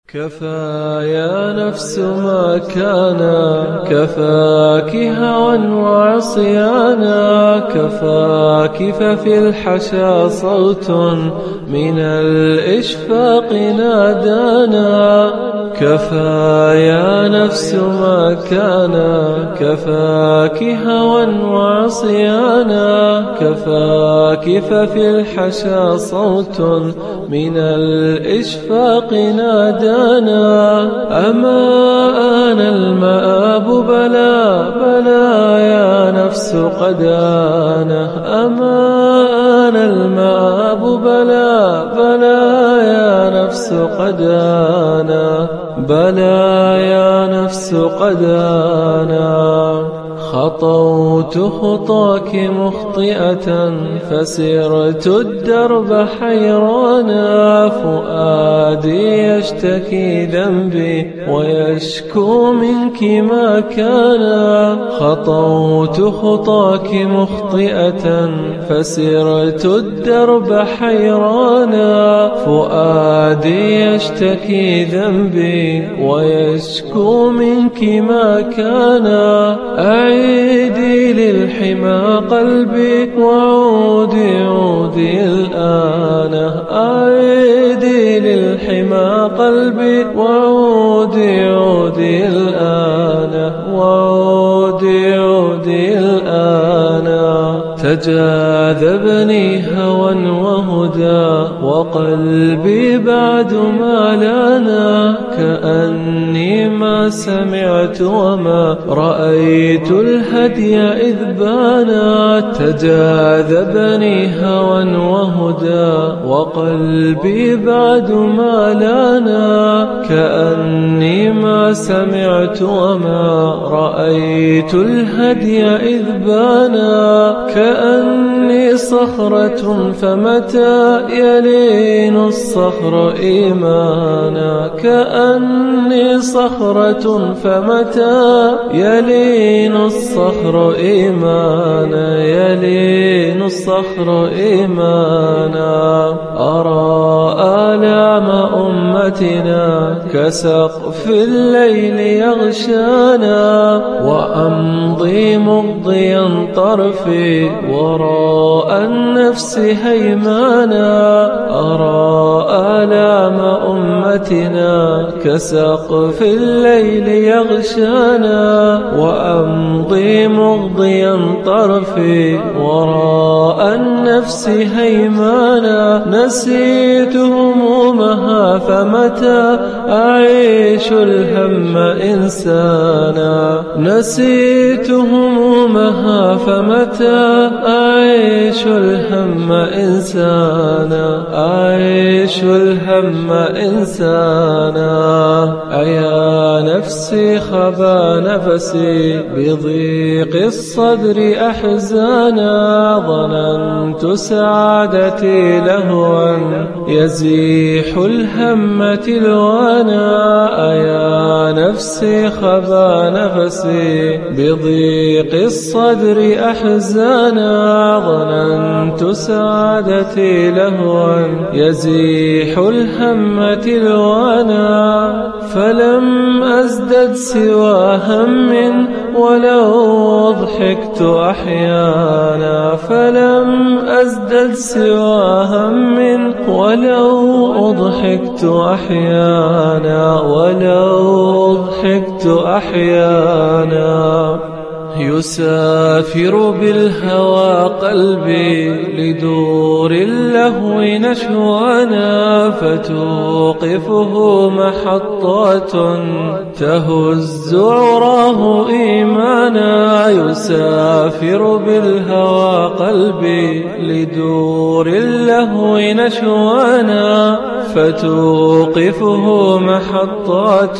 كفى يا نفس ما كان، كفاك هوى وعصيانا، كفاك ففي الحشا صوت من الإشفاق نادانا. كفى يا نفس ما كان، كفاك هوى وعصيانا، كفاك ففي الحشا صوت من الإشفاق نادانا. أما آن المآب بلى بلى يا نفس قد آنه، أما آن المآب بلى بلى يا نفس قد آنه، بلى يا نفس قد آنه. خطوت خطاك مخطئة فسرت الدرب حيرانا، فؤادي يشتكي ذنبي ويشكو منك ما كان. خطوت خطاك مخطئة فسرت الدرب حيرانا، فؤادي يشتكي ذنبي ويشكو منك ما كان. أعيدي للحمى قلبي وعودي عودي الآن، أعيدي للحمى قلبي وعودي عودي الآن، وعودي عودي الآن. تجاذبني هوى وهدى وقلبي بعد ما لانا، كأني ما سمعت وما رأيت الهدي إذ بانا. تجاذبني هوى وهدى وقلبي بعد ما لانا، كأني ما سمعت وما رأيت الهدي إذ بانا. كأني صخرة فمتى يلين الصخر إيمانا، كأني صخرة فمتى يلين الصخر إيمانا، يلين الصخر إيمانا. أرى آلام أمتنا كسقف الليل يغشانا، وأمضي مضيا طرفي وراء النفس هيمانا. أرى آلام أمتنا كسقف الليل يغشانا، وأمضي مضيا طرفي وراء النفس هيمانا. نسيت همومها فمتى أعيش الهم إنسانا، نسيت همومها فمتى أعيش الهم إنسانا، أعيش الهم إنسانا. أيا نفسي خبا نفسي بضيق الصدر أحزانا، ظننت سعادتي لهوا يزيح الهم تلوانا. أيا نفسي خبا نفسي بضيق الصدر أحزانا، ظننت سعادتي لهوا يزيح الهم تلوانا. فلم أزدد سوى هم ولو ضحكت أحيانا، فلم أزدد سوى هم ولو أضحكت أحيانا، ولو أضحكت أحيانا. يسافر بالهوى قلبي لدور اللهو نشوانا، فتوقفه محطات تهز عراه إيمانا. يسافر بالهوى قلبي لدور اللهو نشوانا، فتوقفه محطات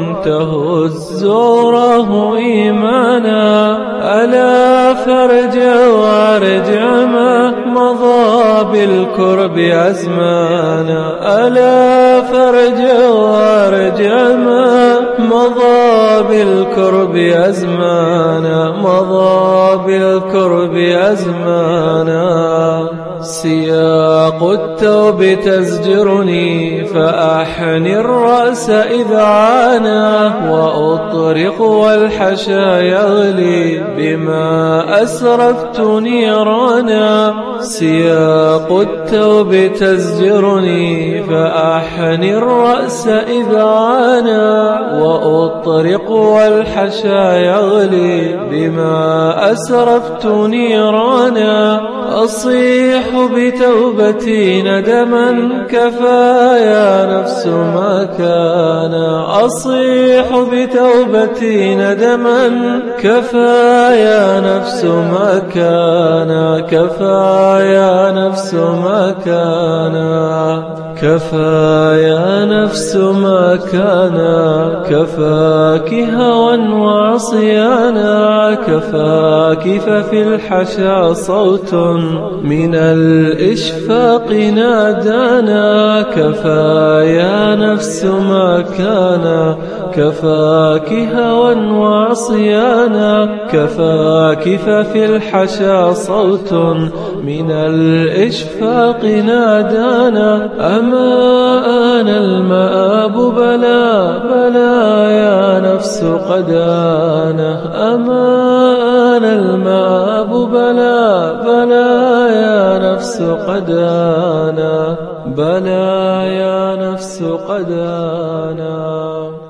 تهز عراه إيمانا. ألا فارجع وارجع ما مضى بالكرب أزمانا، ألا فارجع وارجع ما مضى بالكرب أزمانا، مضى بالكرب أزمانا. سياق التوب تزجرني فأحني الرأس إذ عانى وأطرق والحشا يغلي بما أسرفت نيرانا سياق التوب تزجرني فأحني الرأس إذ عانى وأطرق والحشا يغلي بما أسرفت نيرانا أصيح بتوبتي ندما كفايا نفس ما كان أصيح بتوبتي ندما كفايا نفس ما كان كفايا نفس ما كان كفايا نفس ما كان كفاك هوى وعصيانا كفاك ففي الحشا صوت من الإشفاق نادانا كفايا نفس ما كان كفاك هوى وعصيانا كفاك ففي الحشا صوت من الإشفاق نادانا أما أنا المآب بلى بلى يا نفس قد آنه أما أنا المآب بلى بلى يا نفس قد آنه بلى يا نفس قد آنه